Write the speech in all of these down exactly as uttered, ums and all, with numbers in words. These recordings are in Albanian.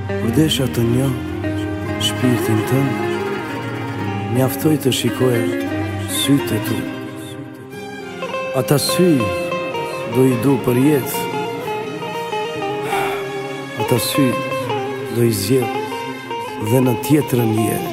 Kur desha të një shpirtin tënë, mjaftoj të shikoja sytë e tu. Ata sy do i du për jetë, ata sy do i zjedh dhe në tjetrën jetë.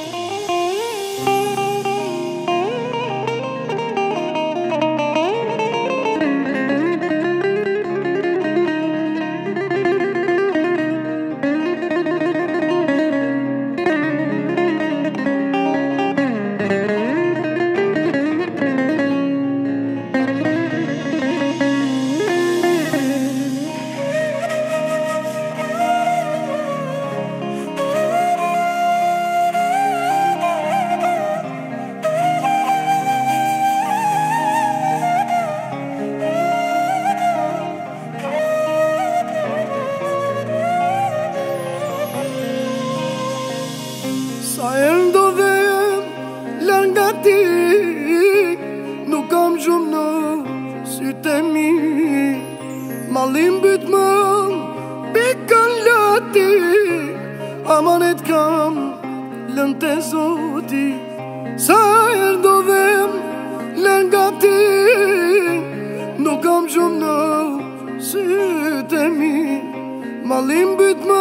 Sa herë do vem larg nga ti, nuk kam gjumë në sytë e mi. Mallim byt më pikën lati, amanet kam lënë te Zoti. Sa herë do vem larg nga ti, nuk kam gjumë në sytë e mi. Mallim byt më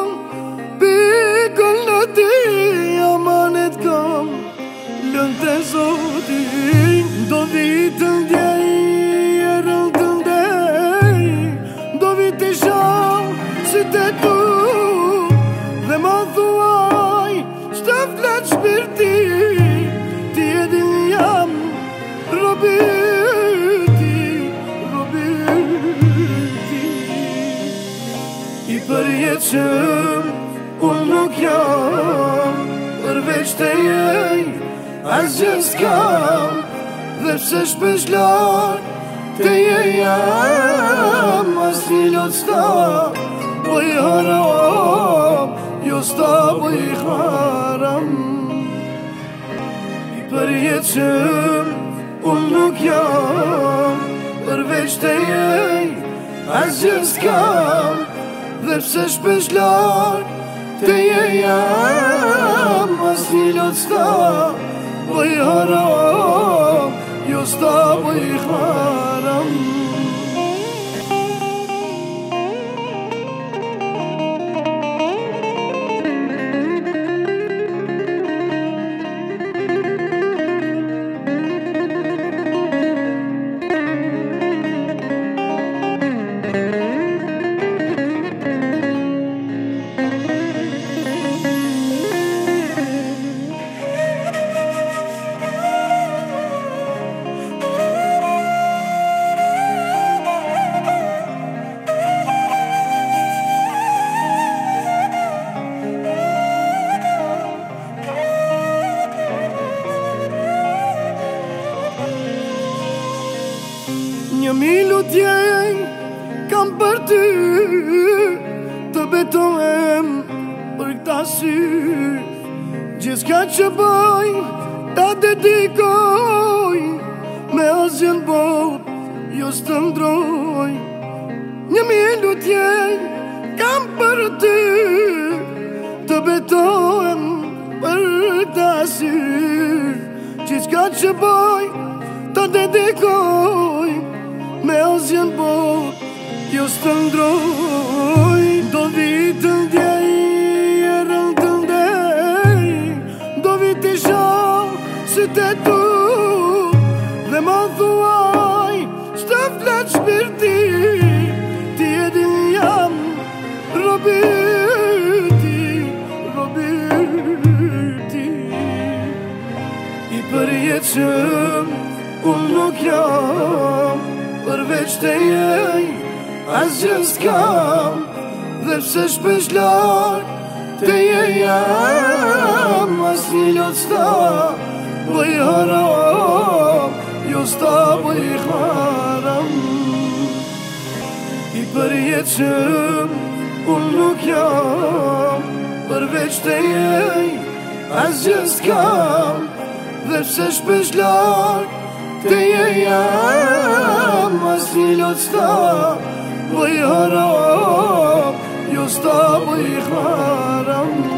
pikën lati, amanet kam lënë te Zoti. Do vit të ndjej e rëllë të ndej, do vit të shau sytë e tu, dhe ma thuaj qëtë flet shpirti, ti e din jam robi ti, robi ti. I përjetëshëm unë nuk jam, përveç të jej asgjë s'kam, dhe pse shpesh larg të jej jam, as një lot s'ta bëj haram, jo s'ta bëj haram. I përjetëshëm unë nuk jam, përveç të jej asgjë s'kam, dhe pse shpesh larg të jej jam, as një lot s'ta bëj haram, jo s'ta bëj haram. Një milu t'jen kam për ty, të betohem për këta sy. Gjithka që bëj, ta dedikoj, me asgjë në bot, jo s'të ndroj. Një milu t'jen kam për ty, të betohem për këta sy. Gjithka që bëj, ta dedikoj, me asgjë në bot, jo s'të ndroj. Do vit të ndjej e rëllë të ndej, do vit të shau sytë e tu, dhe ma thuaj qëtë flet shpirti, ti e din jam robi ti, robi ti. I përjetëshëm unë nuk jam, përveç të jej asgjë s'kam, dhe pse shpesh larg të jej jam, as një lot s'ta bëj haram, jo s'ta bëj haram. I përjetëshëm unë nuk jam, përveç të jej asgjë s'kam, dhe pse shpesh larg të jej jam, as një lot s'ta bëj haram, jo s'ta bëj i chvaram